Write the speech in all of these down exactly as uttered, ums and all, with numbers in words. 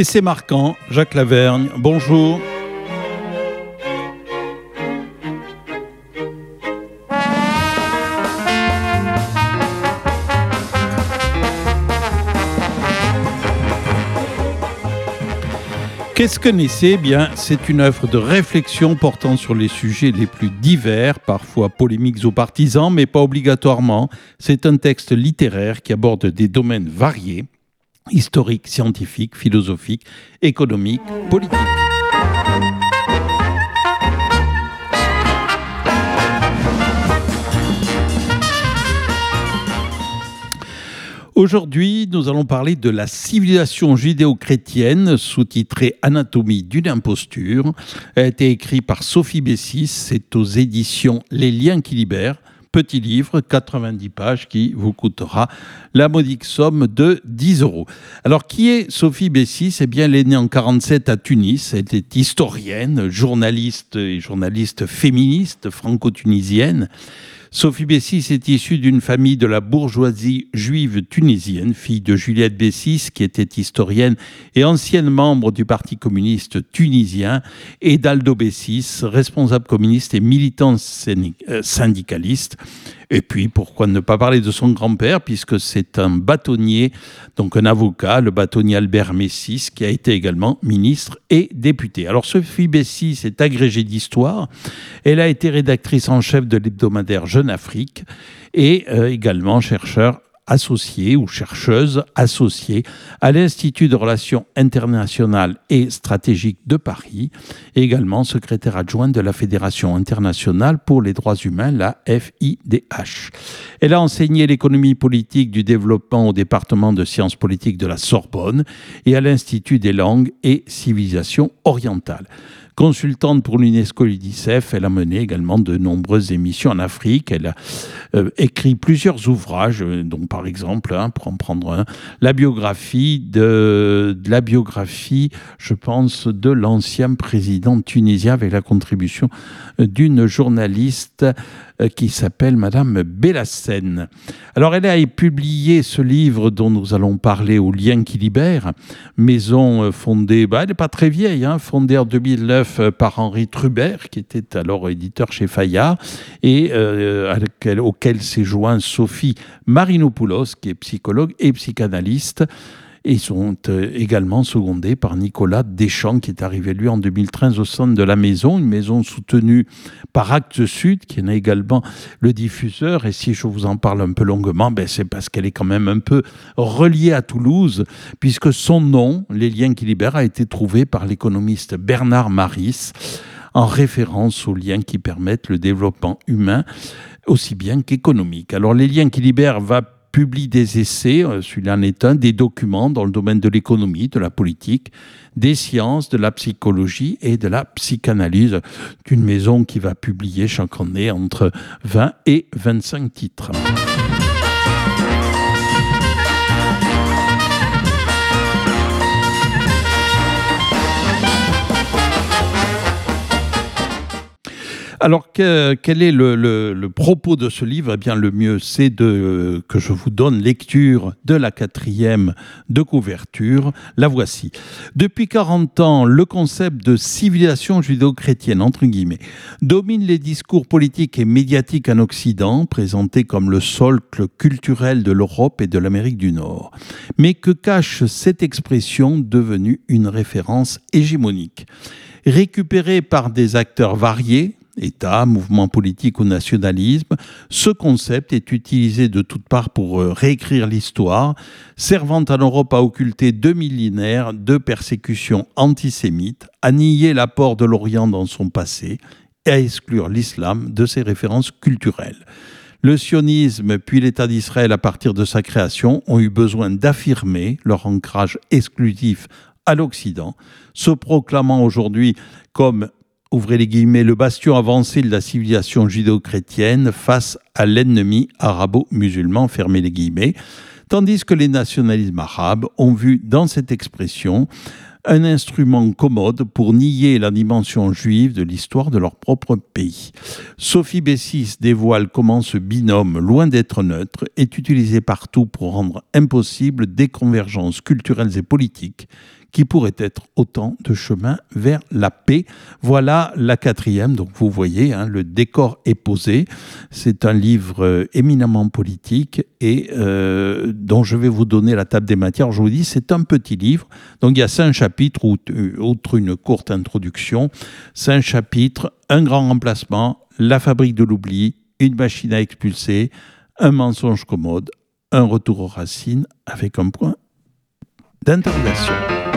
Et c'est marquant, Jacques Lavergne, bonjour. Qu'est-ce que Naissez ? Bien, c'est une œuvre de réflexion portant sur les sujets les plus divers, parfois polémiques ou partisans, mais pas obligatoirement. C'est un texte littéraire qui aborde des domaines variés, historiques, scientifiques, philosophiques, économiques, politiques. Aujourd'hui, nous allons parler de la civilisation judéo-chrétienne, sous-titrée « Anatomie d'une imposture ». Elle a été écrite par Sophie Bessis, c'est aux éditions Les Liens qui libèrent. Petit livre, quatre-vingt-dix pages, qui vous coûtera la modique somme de dix euros. Alors, qui est Sophie Bessis ? Eh bien, elle est née en quarante-sept à Tunis. Elle était historienne, journaliste et journaliste féministe franco-tunisienne. Sophie Bessis est issue d'une famille de la bourgeoisie juive tunisienne, fille de Juliette Bessis, qui était historienne et ancienne membre du Parti communiste tunisien, et d'Aldo Bessis, responsable communiste et militant syndicaliste. Et puis, pourquoi ne pas parler de son grand-père, puisque c'est un bâtonnier, donc un avocat, le bâtonnier Albert Messis, qui a été également ministre et député. Alors, Sophie Bessis est agrégée d'histoire. Elle a été rédactrice en chef de l'hebdomadaire Jeune Afrique et euh, également chercheur associée ou chercheuse associée à l'Institut de Relations internationales et stratégiques de Paris, et également secrétaire adjointe de la Fédération internationale pour les droits humains, la F I D H. Elle a enseigné l'économie politique du développement au département de sciences politiques de la Sorbonne et à l'Institut des langues et civilisations orientales. Consultante pour l'UNESCO et l'UNICEF, elle a mené également de nombreuses émissions en Afrique. Elle a euh, écrit plusieurs ouvrages, euh, dont par exemple, hein, pour en prendre un, la biographie de, de la biographie, je pense, de l'ancien président tunisien, avec la contribution euh, d'une journaliste euh, qui s'appelle Madame Bellassène. Alors, elle a publié ce livre dont nous allons parler, aux Liens qui libèrent, maison euh, fondée, bah, elle n'est pas très vieille, hein, fondée en deux mille neuf par Henri Trubert, qui était alors éditeur chez Fayard, et euh, auquel, auquel s'est joint Sophie Marinopoulos, qui est psychologue et psychanalyste. Et ils sont euh, également secondés par Nicolas Deschamps, qui est arrivé, lui, en deux mille treize au sein de la maison, une maison soutenue par Actes Sud, qui en est également le diffuseur. Et si je vous en parle un peu longuement, ben c'est parce qu'elle est quand même un peu reliée à Toulouse, puisque son nom, Les Liens qui libèrent, a été trouvé par l'économiste Bernard Maris, en référence aux liens qui permettent le développement humain, aussi bien qu'économique. Alors, Les Liens qui libèrent va publie des essais, celui-là en est un, des documents dans le domaine de l'économie, de la politique, des sciences, de la psychologie et de la psychanalyse, d'une maison qui va publier chaque année entre vingt et vingt-cinq titres. Alors, que, quel est le, le, le propos de ce livre ? Eh bien, le mieux, c'est de, euh, que je vous donne lecture de la quatrième de couverture. La voici. Depuis quarante ans, le concept de civilisation judéo-chrétienne, entre guillemets, domine les discours politiques et médiatiques en Occident, présenté comme le socle culturel de l'Europe et de l'Amérique du Nord. Mais que cache cette expression devenue une référence hégémonique ? Récupérée par des acteurs variés, État, mouvement politique ou nationalisme, ce concept est utilisé de toutes parts pour réécrire l'histoire, servant en Europe à occulter deux millénaires de persécutions antisémites, à nier l'apport de l'Orient dans son passé et à exclure l'islam de ses références culturelles. Le sionisme puis l'État d'Israël, à partir de sa création, ont eu besoin d'affirmer leur ancrage exclusif à l'Occident, se proclamant aujourd'hui comme ouvrez les guillemets, le bastion avancé de la civilisation judéo-chrétienne face à l'ennemi arabo-musulman, fermez les guillemets, tandis que les nationalismes arabes ont vu dans cette expression un instrument commode pour nier la dimension juive de l'histoire de leur propre pays. Sophie Bessis dévoile comment ce binôme, loin d'être neutre, est utilisé partout pour rendre impossible des convergences culturelles et politiques qui pourrait être autant de chemins vers la paix. Voilà la quatrième. Donc vous voyez, hein, le décor est posé. C'est un livre euh, éminemment politique et euh, dont je vais vous donner la table des matières. Je vous dis, c'est un petit livre. Donc il y a cinq chapitres, outre une courte introduction. Cinq chapitres, un grand remplacement, la fabrique de l'oubli, une machine à expulser, un mensonge commode, un retour aux racines avec un point d'interrogation.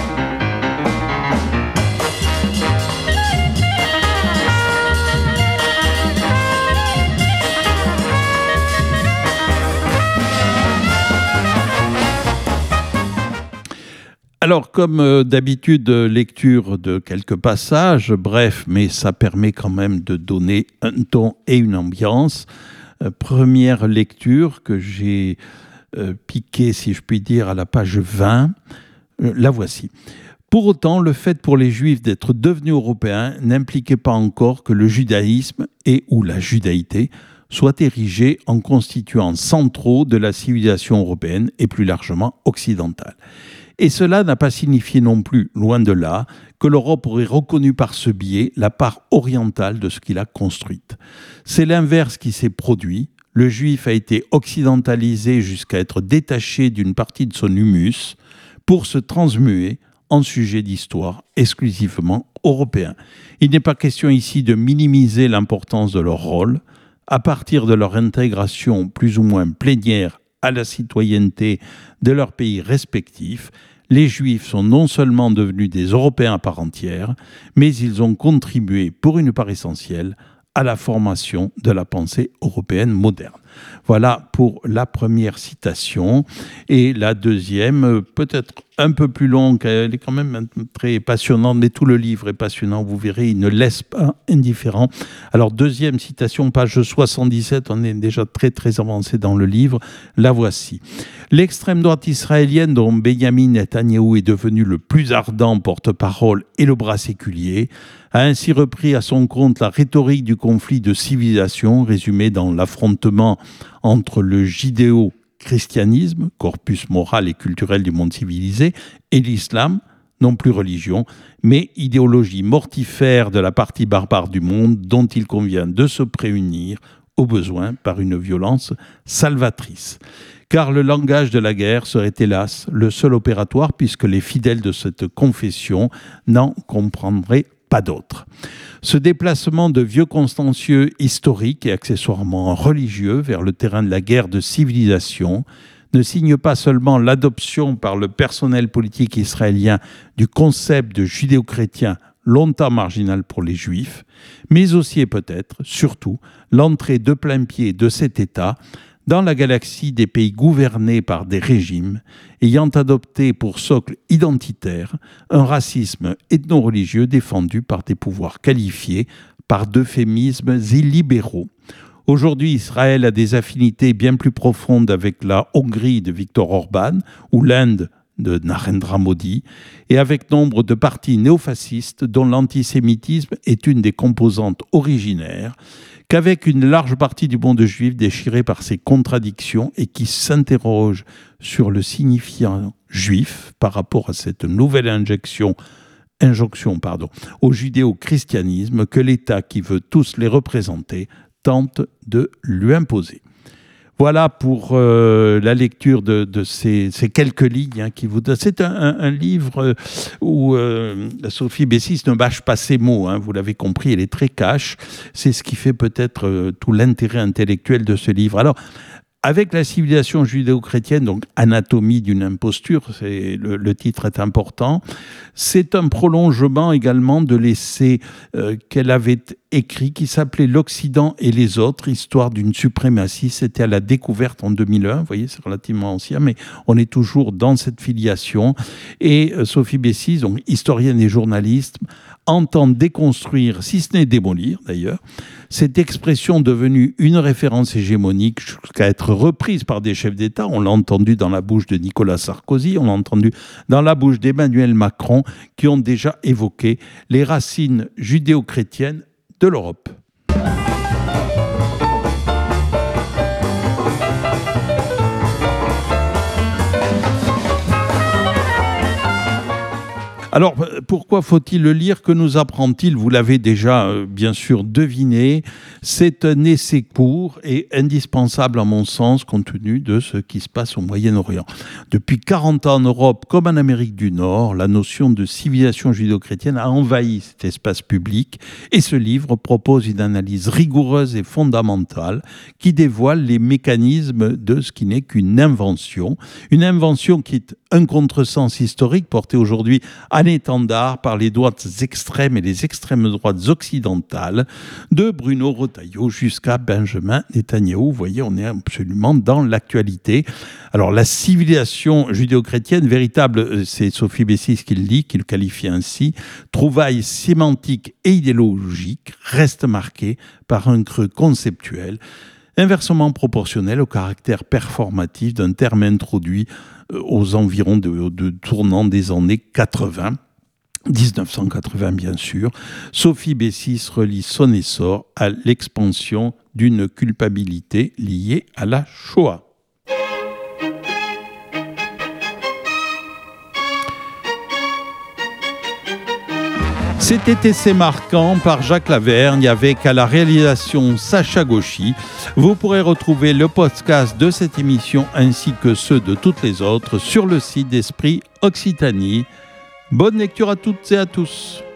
Alors, comme euh, d'habitude, lecture de quelques passages, bref, mais ça permet quand même de donner un ton et une ambiance. Euh, première lecture que j'ai euh, piquée, si je puis dire, à la page vingt. Euh, la voici. Pour autant, le fait pour les Juifs d'être devenus européens n'impliquait pas encore que le judaïsme et ou la judaïté soient érigés en constituants centraux de la civilisation européenne et plus largement occidentale. Et cela n'a pas signifié non plus, loin de là, que l'Europe aurait reconnu par ce biais la part orientale de ce qu'il a construite. C'est l'inverse qui s'est produit. Le juif a été occidentalisé jusqu'à être détaché d'une partie de son humus pour se transmuer en sujet d'histoire exclusivement européen. Il n'est pas question ici de minimiser l'importance de leur rôle. À partir de leur intégration plus ou moins plénière à la citoyenneté de leurs pays respectifs, les Juifs sont non seulement devenus des Européens à part entière, mais ils ont contribué pour une part essentielle à la formation de la pensée européenne moderne. Voilà pour la première citation. Et la deuxième, peut-être un peu plus longue, elle est quand même très passionnante, mais tout le livre est passionnant, vous verrez, il ne laisse pas indifférent. Alors, deuxième citation, page soixante-dix-sept, on est déjà très très avancé dans le livre, la voici. L'extrême droite israélienne, dont Benyamin Netanyahou est devenu le plus ardent porte-parole et le bras séculier, a ainsi repris à son compte la rhétorique du conflit de civilisation résumé dans l'affrontement entre le judéo-christianisme, corpus moral et culturel du monde civilisé, et l'islam, non plus religion, mais idéologie mortifère de la partie barbare du monde dont il convient de se prémunir au besoin par une violence salvatrice. Car le langage de la guerre serait hélas le seul opératoire puisque les fidèles de cette confession n'en comprendraient pas d'autres. Ce déplacement de vieux constancieux historiques et accessoirement religieux vers le terrain de la guerre de civilisation ne signe pas seulement l'adoption par le personnel politique israélien du concept de judéo-chrétien longtemps marginal pour les Juifs, mais aussi et peut-être, surtout, l'entrée de plein pied de cet État dans la galaxie des pays gouvernés par des régimes ayant adopté pour socle identitaire un racisme ethno-religieux défendu par des pouvoirs qualifiés par d'euphémismes illibéraux. Aujourd'hui, Israël a des affinités bien plus profondes avec la Hongrie de Viktor Orban ou l'Inde de Narendra Modi, et avec nombre de partis néofascistes dont l'antisémitisme est une des composantes originaires, qu'avec une large partie du monde juif déchiré par ces contradictions et qui s'interroge sur le signifiant juif par rapport à cette nouvelle injection, injonction pardon, au judéo-christianisme que l'État qui veut tous les représenter tente de lui imposer. Voilà pour euh, la lecture de, de ces, ces quelques lignes hein, qui vous donnent. C'est un, un, un livre où euh, Sophie Bessis ne bâche pas ses mots. Hein, vous l'avez compris, elle est très cash. C'est ce qui fait peut-être euh, tout l'intérêt intellectuel de ce livre. Alors, avec la civilisation judéo-chrétienne, donc Anatomie d'une imposture, c'est, le, le titre est important, c'est un prolongement également de l'essai euh, qu'elle avait écrit qui s'appelait L'Occident et les autres, histoire d'une suprématie. C'était à la Découverte en deux mille un, vous voyez, c'est relativement ancien, mais on est toujours dans cette filiation. Et euh, Sophie Bessis, donc historienne et journaliste, entend déconstruire, si ce n'est démolir d'ailleurs, cette expression devenue une référence hégémonique jusqu'à être reprise par des chefs d'État. On l'a entendu dans la bouche de Nicolas Sarkozy, on l'a entendu dans la bouche d'Emmanuel Macron, qui ont déjà évoqué les racines judéo-chrétiennes de l'Europe. Alors, pourquoi faut-il le lire? Que nous apprend-il? Vous l'avez déjà euh, bien sûr deviné. C'est un essai court et indispensable à mon sens compte tenu de ce qui se passe au Moyen-Orient. Depuis quarante ans en Europe comme en Amérique du Nord, la notion de civilisation judéo-chrétienne a envahi cet espace public et ce livre propose une analyse rigoureuse et fondamentale qui dévoile les mécanismes de ce qui n'est qu'une invention. Une invention qui est un contresens historique porté aujourd'hui en étendard par les droites extrêmes et les extrêmes droites occidentales, de Bruno Retailleau jusqu'à Benjamin Netanyahou. Vous voyez, on est absolument dans l'actualité. Alors, la civilisation judéo-chrétienne véritable, c'est Sophie Bessis qui le dit, qui le qualifie ainsi, trouvaille sémantique et idéologique, reste marquée par un creux conceptuel inversement proportionnel au caractère performatif d'un terme introduit aux environs de, de tournant des années quatre-vingts. dix-neuf cent quatre-vingts, bien sûr. Sophie Bessis relie son essor à l'expansion d'une culpabilité liée à la Shoah. C'était Essai marquant par Jacques Lavergne avec à la réalisation Sacha Gauchy. Vous pourrez retrouver le podcast de cette émission ainsi que ceux de toutes les autres sur le site d'Esprit Occitanie. Bonne lecture à toutes et à tous.